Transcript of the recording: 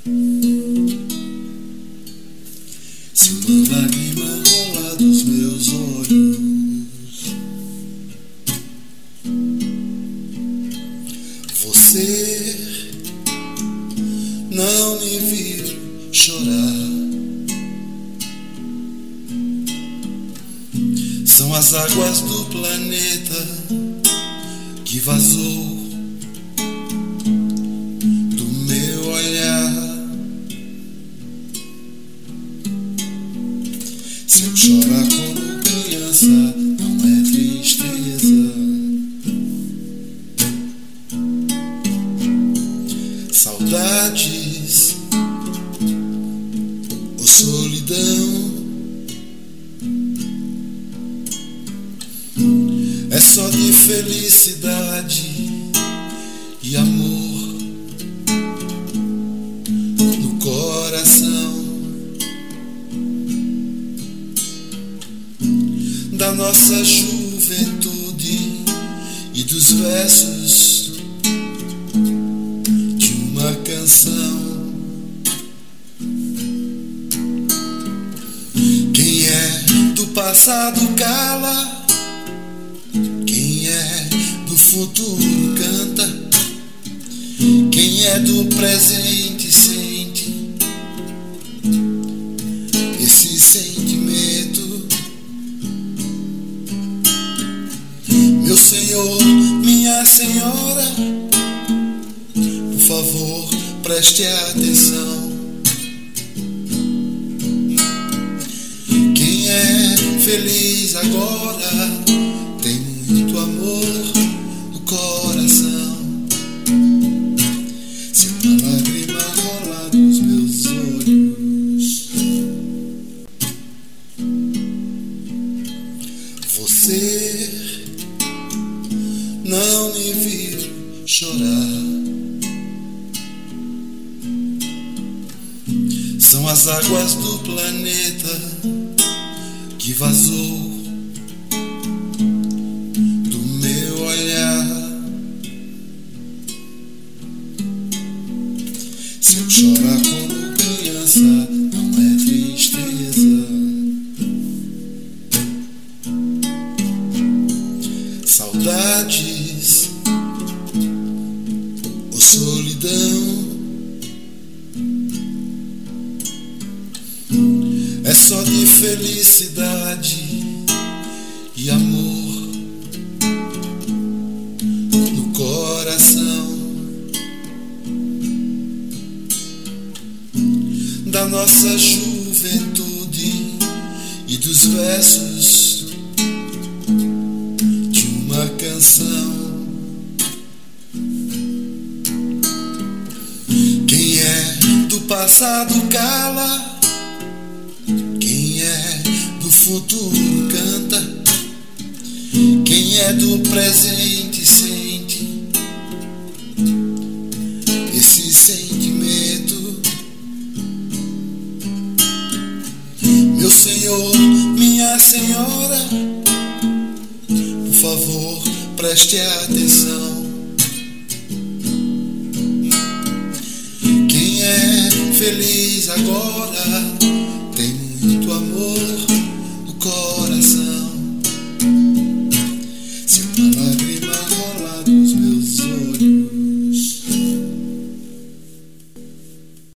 Se uma lágrima rolar dos meus olhos, você não me viu chorar. São as águas do planeta que vazou do meu olhar. Se eu chorar como criança, não é tristeza. Saudades ou solidão, é só de felicidade e amor no coração. Da nossa juventude e dos versos de uma canção. Quem é do passado cala, quem é do futuro canta, quem é do presente sente esse sentimento. Meu Senhor, minha Senhora, por favor, preste atenção. Quem é feliz agora tem muito amor no coração. Se uma lágrima rolar dos meus olhos, você não me viu chorar. São as águas do planeta que vazou do meu olhar. Se eu chorar como criança, não é tristeza. Saudades ou solidão, é só de felicidade e amor no coração. Da nossa juventude e dos versos de uma canção. Quem é do passado cala, quem é do futuro canta, quem é do presente sente esse sentimento. Meu Senhor, minha Senhora, por favor, preste atenção. Quem é feliz agora